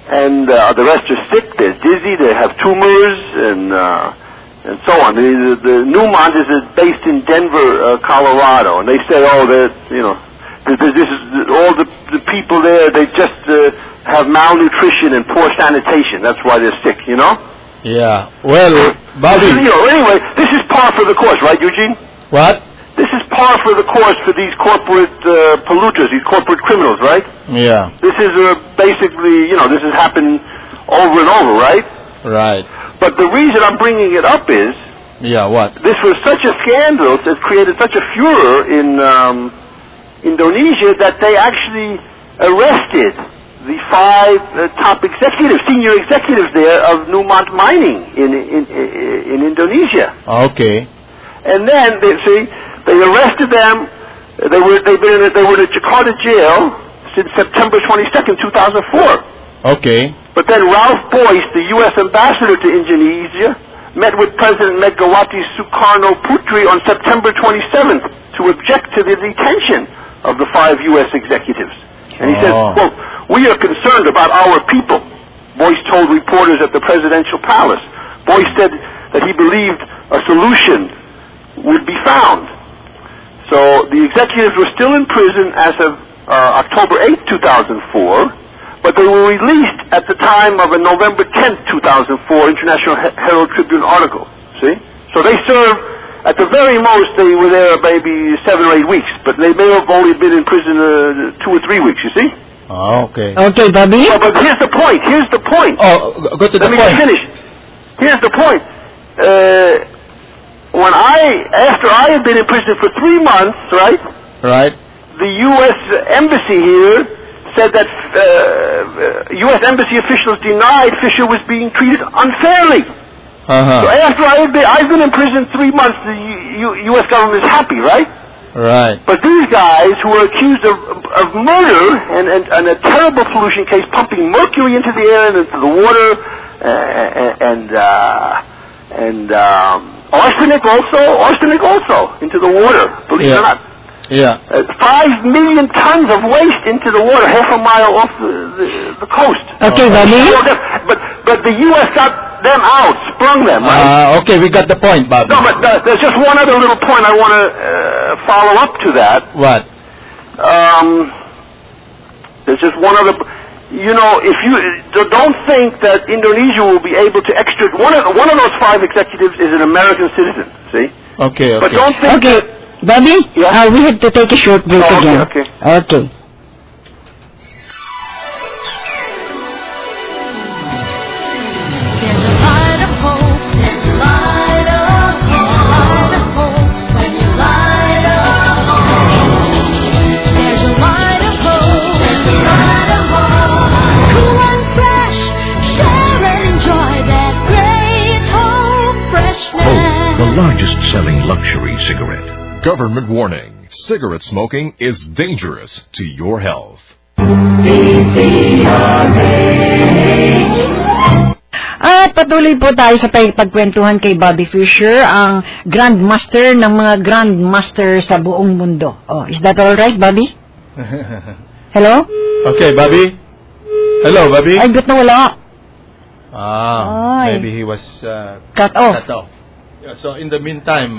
and the rest are sick. They're dizzy. They have tumors and so on. The Newmont is based in Denver, Colorado, and they say, this is all the people there. They just have malnutrition and poor sanitation. That's why they're sick. Yeah. Well, Bobby. Anyway, this is par for the course, right, Eugene? What? This is par for the course for these corporate polluters, these corporate criminals, right? Yeah. This is basically, this has happened over and over, right? Right. But the reason I'm bringing it up is... Yeah, what? This was such a scandal that created such a furor in Indonesia that they actually arrested the 5 top executives, senior executives there of Newmont Mining in Indonesia. Okay. And then they arrested them. They were in a Jakarta jail since September 22nd, 2004. Okay. But then Ralph Boyce, the U.S. ambassador to Indonesia, met with President Megawati Sukarno Putri on September 27th to object to the detention of the 5 U.S. executives. And he said, quote, "We are concerned about our people," Boyce told reporters at the presidential palace. Boyce said that he believed a solution would be found. So the executives were still in prison as of October 8, 2004, but they were released at the time of a November 10, 2004 International Herald Tribune article. See? So they served, at the very most, they were there maybe 7 or 8 weeks, but they may have only been in prison 2 or 3 weeks, you see? Oh, okay. Okay, Bobby? Oh, but here's the point. Oh, go to the point. Let me finish. Here's the point. After I had been in prison for 3 months, right? Right. The U.S. Embassy here said that U.S. Embassy officials denied Fisher was being treated unfairly. So after I've been in prison 3 months, the U.S. government is happy, right? Right. But these guys who are accused of murder and a terrible pollution case, pumping mercury into the air and into the water, and arsenic also into the water, believe it or not. Yeah. 5 million tons of waste into the water, half a mile off the coast. Okay, Bobby. But the U.S. got them out, sprung them, right? Okay, we got the point, Bobby. No, but there's just one other little point I want to follow up to that. What? There's just one other... if you don't think that Indonesia will be able to extradite... One of those 5 executives is an American citizen, see? Okay. But don't think... Okay. Bobby, yeah? we have to take a short break again. Okay. Okay. The largest selling luxury cigarette. Government warning. Cigarette smoking is dangerous to your health. At patuloy po tayo sa pagkwentuhan kay Bobby Fischer, ang Grandmaster ng mga Grandmaster sa buong mundo. Oh, is that all right, Bobby? Hello? Okay, Bobby? Hello, Bobby? Ay, ba't nawala? Maybe he was cut off. Yeah, so in the meantime,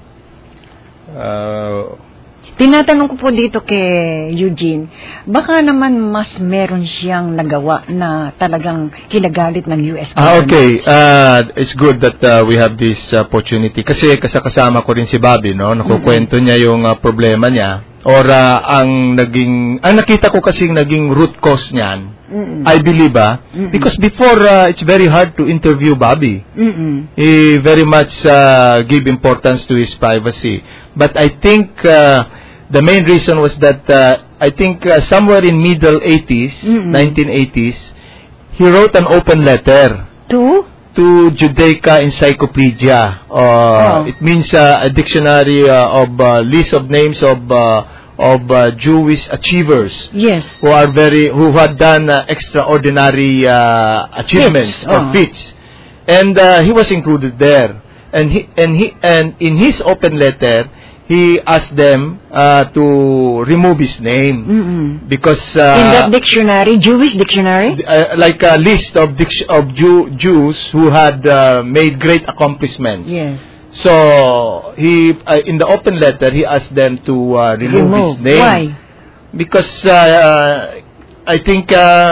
tinatanong ko po dito kay Eugene, baka naman mas meron siyang nagawa na talagang kinagalit ng US government. Okay, it's good that we have this opportunity. Kasi kasama ko rin si Bobby, no? Nakukwento niya yung problema niya. Or ang nakita ko kasing naging root cause niyan, I believe, because before it's very hard to interview Bobby. He very much gave importance to his privacy. But I think the main reason was that I think somewhere in middle 80s, 1980s, he wrote an open letter to Judaica Encyclopedia. It means a dictionary of list of names of Jewish achievers. Yes. Who had done extraordinary achievements or feats, and he was included there. And in his open letter, he asked them to remove his name because in that dictionary, Jewish dictionary, like a list of Jews who had made great accomplishments. yes, So he in the open letter he asked them to remove his name. Why? Because I think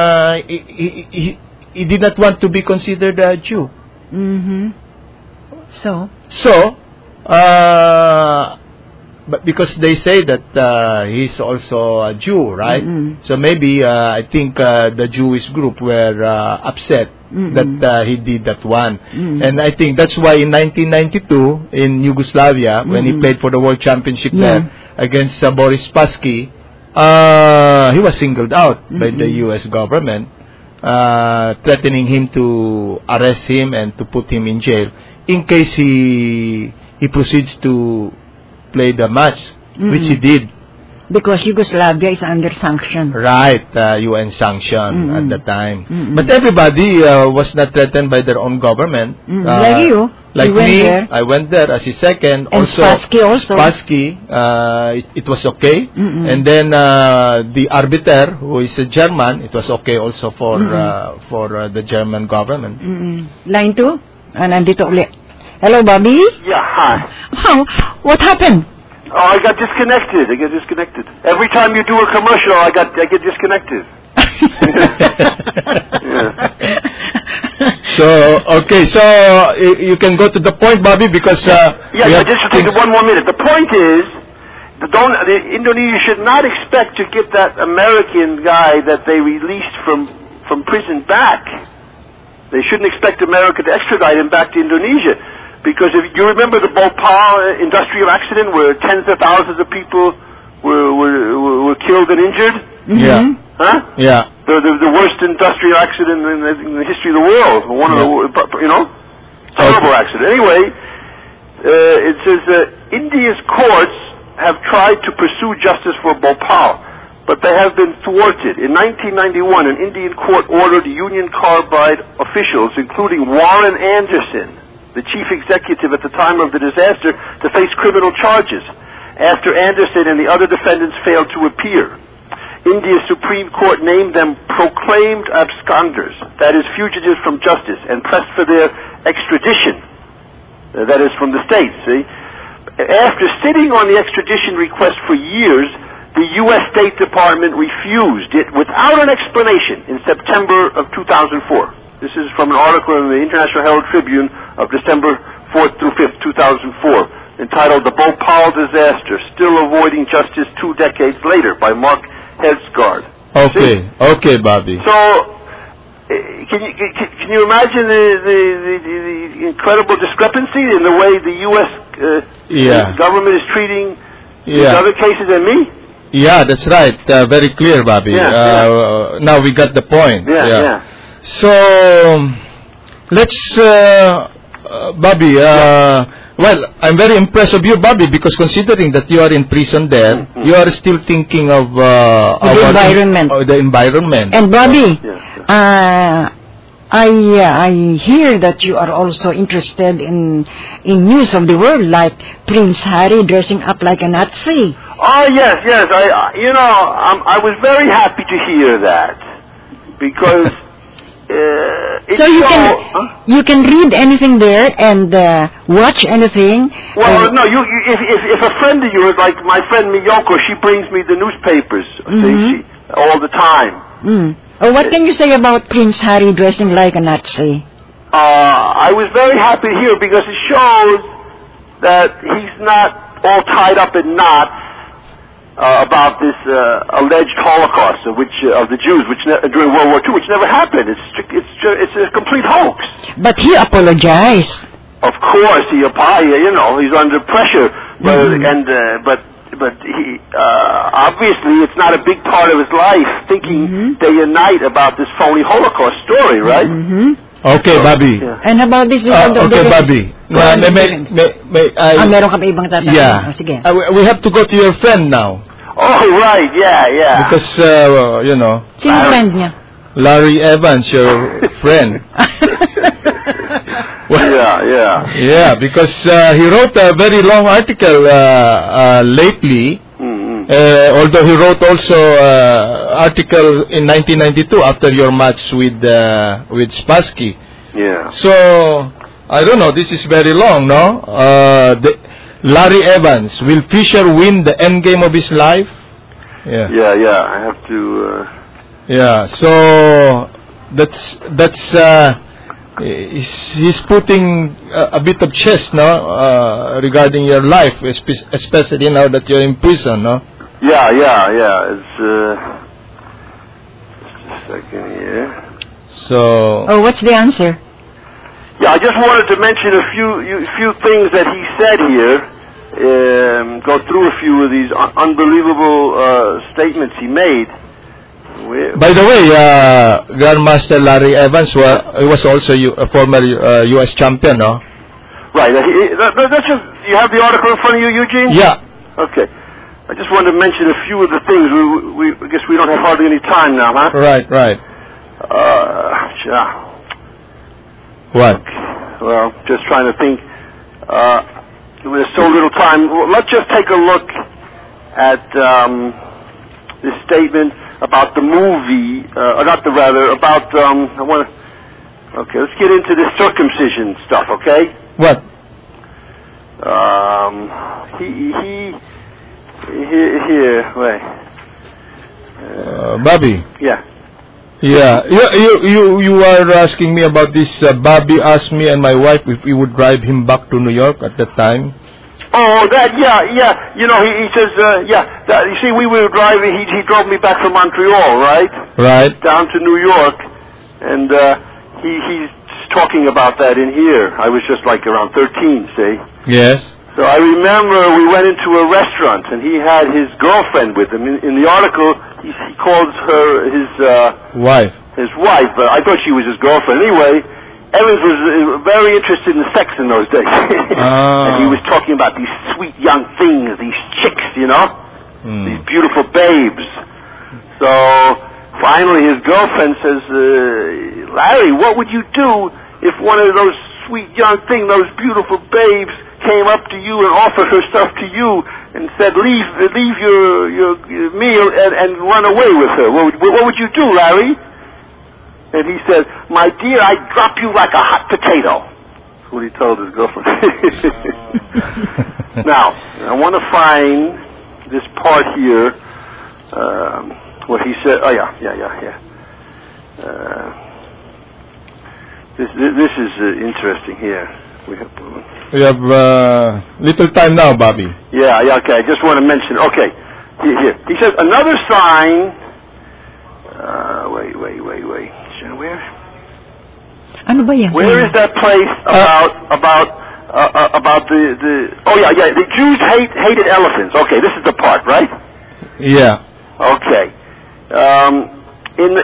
he did not want to be considered a Jew. So, but because they say that he's also a Jew, right? So maybe I think the Jewish group were upset that he did that one. And I think that's why in 1992 in Yugoslavia, when he played for the World Championship there against Boris Spassky, he was singled out by the U.S. government, threatening him to arrest him and to put him in jail in case he proceeds to play the match, which he did. because Yugoslavia is under sanction. Right, UN sanction at the time. But everybody was not threatened by their own government. Like you. Like you went me, there. I went there as his second. And Spassky also. Spassky, it was okay. And then the arbiter, who is a German, it was okay also for the German government. Line 2? Nandito ulit. Hello, Bobby? Yeah, hi. How? What happened? Oh, I got disconnected. Every time you do a commercial, I get disconnected. So, okay, so you can go to the point, Bobby, because just to take it 1 more minute. The point is, Indonesia should not expect to get that American guy that they released from prison back. They shouldn't expect America to extradite him back to Indonesia. Because if you remember the Bhopal industrial accident where tens of thousands of people were killed and injured? Yeah. Huh? Yeah. The worst industrial accident in the history of the world. One of the, terrible accident. Anyway, it says India's courts have tried to pursue justice for Bhopal, but they have been thwarted. In 1991, an Indian court ordered Union Carbide officials, including Warren Anderson, the chief executive at the time of the disaster, to face criminal charges after Anderson and the other defendants failed to appear. India's Supreme Court named them proclaimed absconders, that is, fugitives from justice, and pressed for their extradition, that is, from the states. See? After sitting on the extradition request for years, the U.S. State Department refused it without an explanation in September of 2004. This is from an article in the International Herald Tribune of December 4th through 5th, 2004, entitled The Bhopal Disaster, Still Avoiding Justice 2 Decades Later, by Mark Hedsgard. Okay, Bobby. So, can you imagine the incredible discrepancy in the way the U.S. government is treating these other cases than me? Yeah, that's right. Very clear, Bobby. Now we got the point. Yeah. So, let's, Bobby, well, I'm very impressed of you, Bobby, because considering that you are in prison there, you are still thinking of the environment. And Bobby, I hear that you are also interested in news of the world, like Prince Harry dressing up like a Nazi. Oh yes. I was very happy to hear that because. So you can read anything there and watch anything. Well, no. If a friend of yours, like my friend Miyoko, she brings me the newspapers all the time. Oh, what can you say about Prince Harry dressing like a Nazi? I was very happy to hear because it shows that he's not all tied up in knots about this alleged Holocaust of the Jews, during World War II, which never happened. It's a complete hoax. But he apologized. Of course, he's under pressure, but he obviously it's not a big part of his life thinking day and night about this phony Holocaust story, right? Okay, Bobby. Yeah. And about this... okay, Bobby. Meron ka pa ibang tatanong? Yeah. Sige. We have to go to your friend now. Oh, right. Yeah. Because, Sino friend niya? Larry Evans, your friend. Yeah, because he wrote a very long article lately. Although he wrote also article in 1992 after your match with Spassky. Yeah. So I don't know. This is very long, no? Larry Evans, will Fisher win the end game of his life? Yeah. I have to. Yeah. So that's he's putting a bit of chest, no, regarding your life, especially now that you're in prison, no? Yeah. It's just a second here. So. Oh, what's the answer? Yeah, I just wanted to mention a few things that he said here. Go through a few of these unbelievable statements he made. By the way, Grandmaster Larry Evans was also a former U.S. champion, no? Right. That's just, you have the article in front of you, Eugene? Yeah. Okay. I just wanted to mention a few of the things. I guess we don't have hardly any time now, huh? Right. What? Well, just trying to think. There's so little time. Well, let's just take a look at this statement about the movie, okay, let's get into this circumcision stuff, okay? What? Bobby. Yeah. Yeah. You are asking me about this. Bobby asked me and my wife if we would drive him back to New York at that time. Oh, yeah. You know, he says, you see, we were driving, he drove me back from Montreal, right? Right. Down to New York, and he's talking about that in here. I was just like around 13, see? Yes. So I remember we went into a restaurant, and he had his girlfriend with him. In the article, he calls her his wife. His wife, but I thought she was his girlfriend. Anyway, Evans was very interested in sex in those days. And he was talking about these sweet young things, these chicks, you know? These beautiful babes. So finally his girlfriend says, Larry, what would you do if one of those sweet young things, those beautiful babes, came up to you and offered her stuff to you and said, leave your meal and run away with her? What would you do, Larry? And he said, my dear, I'd drop you like a hot potato. That's what he told his girlfriend. Now, I want to find this part here, what he said. Oh, yeah. This is interesting here. We have little time now, Bobby. Yeah, okay. I just want to mention. Okay, here. He says, another sign. Wait. Where? Ano ba yan? Where is that place about the? Oh yeah. The Jews hated elephants. Okay, this is the part, right? Yeah. Okay. In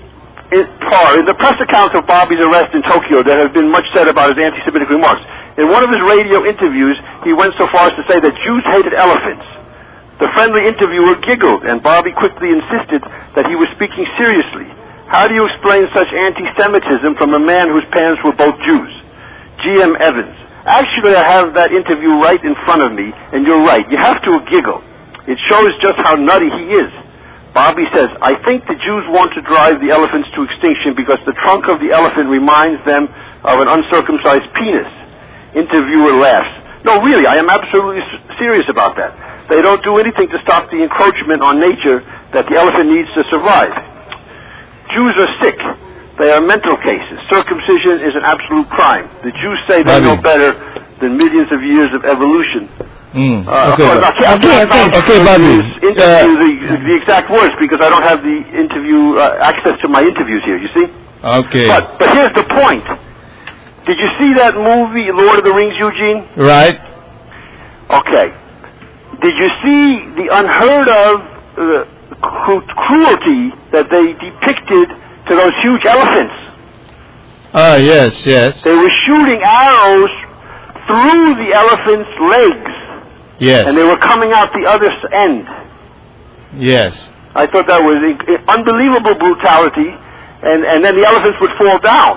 the press accounts of Bobby's arrest in Tokyo, there has been much said about his anti-Semitic remarks. In one of his radio interviews, he went so far as to say that Jews hated elephants. The friendly interviewer giggled, and Bobby quickly insisted that he was speaking seriously. How do you explain such anti-Semitism from a man whose parents were both Jews? G.M. Evans. Actually, I have that interview right in front of me, and you're right. You have to giggle. It shows just how nutty he is. Bobby says, I think the Jews want to drive the elephants to extinction because the trunk of the elephant reminds them of an uncircumcised penis. Interviewer laughs. No, really, I am absolutely serious about that. They don't do anything to stop the encroachment on nature that the elephant needs to survive. Jews are sick. They are mental cases. Circumcision is an absolute crime. The Jews say they know better than millions of years of evolution. Okay, Bobby. The exact words because I don't have the access to my interviews here, you see? Okay. But here's the point. Did you see that movie, Lord of the Rings, Eugene? Right. Okay. Did you see the unheard of cruelty that they depicted to those huge elephants? Yes. They were shooting arrows through the elephant's legs. Yes. And they were coming out the other end. Yes. I thought that was unbelievable brutality, and then the elephants would fall down.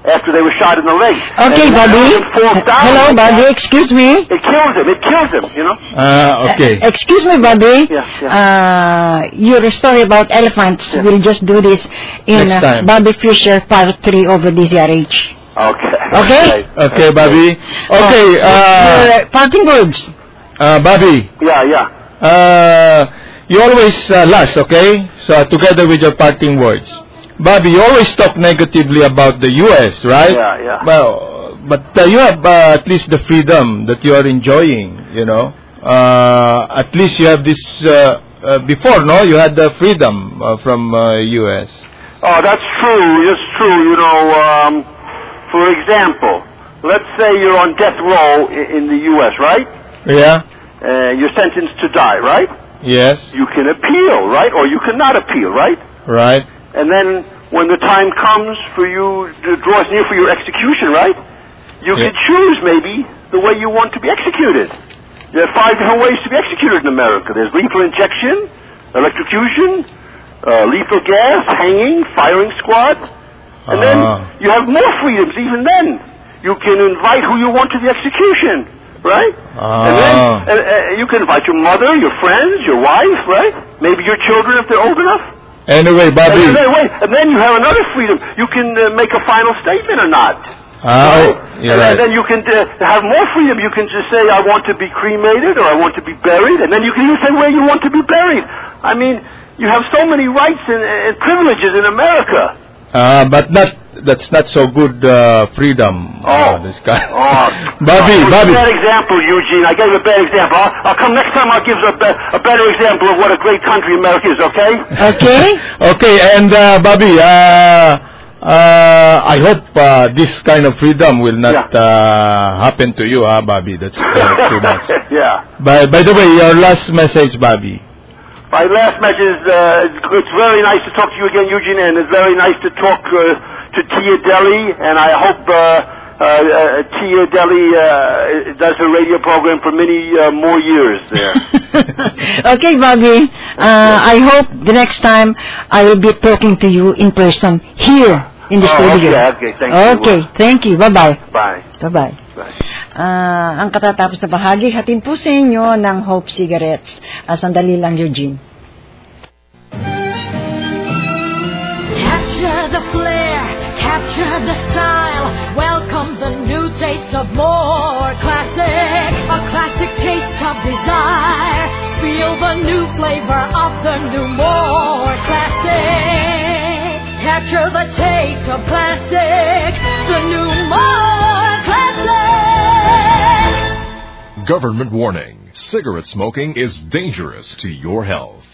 after they were shot in the leg. Okay, And Bobby. falls down Hello, like Bobby. that. Excuse me. It kills him, you know? Okay. Excuse me, Bobby. Yeah. Your story about elephants, Yeah. we'll just do this in Next time. Bobby Fisher Part 3 over DZRH. Okay. Okay? Okay, Bobby. Okay, Your parting words. Bobby. Yeah. You always last, okay? So together with your parting words. Bobby, you always talk negatively about the U.S., right? Yeah. Well, but you have at least the freedom that you are enjoying, you know. At least you have this, before, no? You had the freedom from U.S. Oh, that's true. It's true. You know, for example, let's say you're on death row in the U.S., right? Yeah? You're sentenced to die, right? Yes. You can appeal, right? Or you cannot appeal, right? Right. And then when the time comes for you to draw near for your execution, right? You Yeah. can choose maybe the way you want to be executed. There are 5 different ways to be executed in America. There's lethal injection, electrocution, lethal gas, hanging, firing squad. And then you have more freedoms even then. You can invite who you want to the execution, right? And then you can invite your mother, your friends, your wife, right? Maybe your children if they're old enough. Anyway, Bobby. And then you have another freedom. You can make a final statement or not. You're right. And then you can have more freedom. You can just say, I want to be cremated or I want to be buried. And then you can even say where you want to be buried. I mean, you have so many rights and privileges in America. But that's not so good freedom. This guy. Bobby. Bobby. Bad example, Eugene. I gave a bad example. I'll come next time. I'll give a better example of what a great country America is. Okay? Okay. Okay, and Bobby, I hope this kind of freedom will not happen to you, Bobby. That's too much. Yeah. By the way, your last message, Bobby. My last message is, it's very nice to talk to you again, Eugene, and it's very nice to talk to Tia Deli, and I hope Tia Deli does her radio program for many more years there. Okay, Bobby. I hope the next time I will be talking to you in person here in the studio. Okay, thank you. Okay, thank you. Bye-bye. Bye. Bye-bye. Bye. Ang katatapos na bahagi, hatid po sa inyo ng Hope Cigarettes. Sandali lang, Eugene. Capture the flair, capture the style. Welcome the new taste of more classic. A classic taste of desire. Feel the new flavor of the new more classic. Capture the taste of classic. The new more classic. Government warning. Cigarette smoking is dangerous to your health.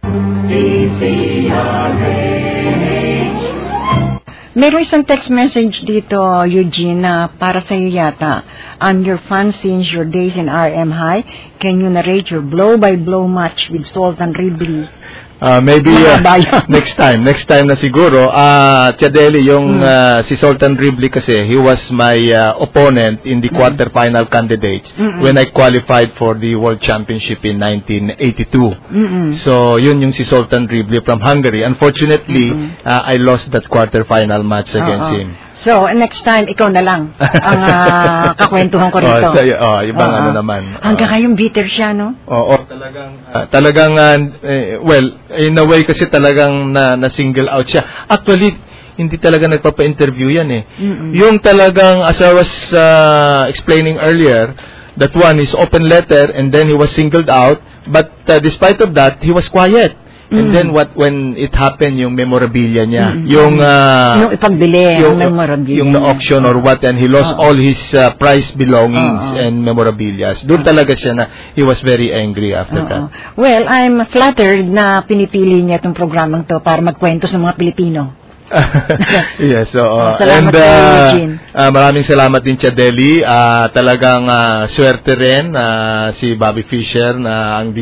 Meron isang text message dito, Eugene, na para sa iyo yata. I'm your fan since your days in RM High. Can you narrate your blow-by-blow match with Sultan Ridley? Maybe next time na siguro. Chadeli, yung si Sultan Ridley kasi, he was my opponent in the quarterfinal candidates when I qualified for the World Championship in 1982. So, yun yung si Sultan Ridley from Hungary. Unfortunately, I lost that quarterfinal match against him. So, next time, ikaw na lang ang kakwentuhan ko rito. Ibang ano naman. Hanggang kayong bitter siya, no? Talagang, well, in a way kasi talagang na-single out siya. Actually, hindi talaga nagpapa-interview yan eh. Yung talagang, as I was explaining earlier, that one is open letter and then he was singled out. But despite of that, he was quiet. And then when it happened, yung memorabilia niya, yung ipagbili, yung memorabilia, yung na-auction or what, and he lost all his prize belongings and memorabilia. Doon talaga siya na he was very angry after that. Well, I'm flattered na pinipili niya itong programang to para magkwento sa mga Pilipino. Yes, salamat po, Eugene. Maraming salamat din Chadeli. Talagang swerte rin si Bobby Fisher na ang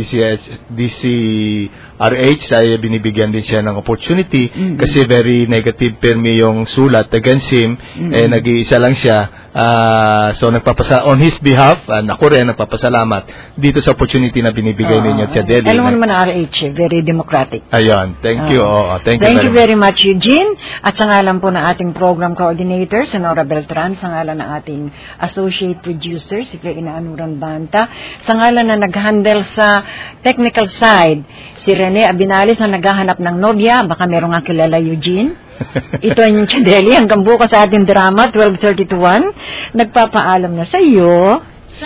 DCRH ay binibigyan din siya ng opportunity kasi very negative permi yung sulat against him. Nag-iisa lang siya. So on his behalf, ako rin nagpapasalamat dito sa opportunity na binibigay ninyo, Tia Deli. Alam mo naman RH, very democratic. Ayun, thank you. Thank you very much, Eugene. At sa ngalan po ng ating program coordinator, Sonora Beltran, sa ngalan ng ating associate producer, si Ina Anuran Banta, sa ngalan na nag-handle sa technical side, si Rene Abinales na naghahanap ng nobya, baka merong nga kilala Eugene. Ito ang Tia Deli, hanggang bukas sa ating drama, 12:30 to 1. Nagpapaalam na sa iyo,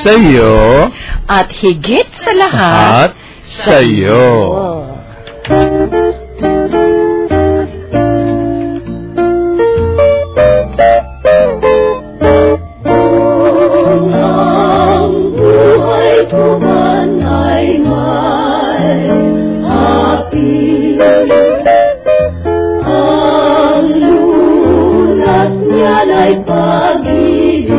at higit sa lahat, sa iyo. Ang buhay ko man ay may api, ang lunas niyan ay pag-ibig.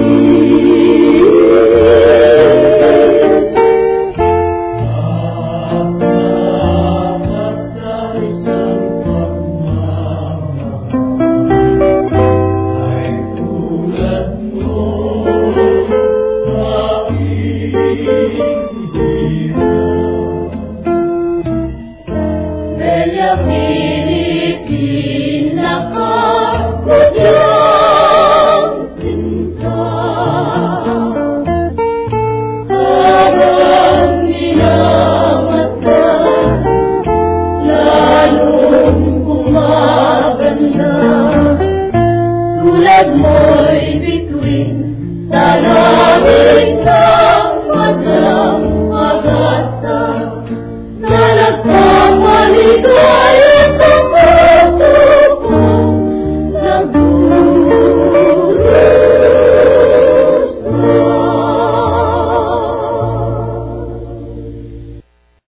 Tulad mo'y bituin, dalawin ka.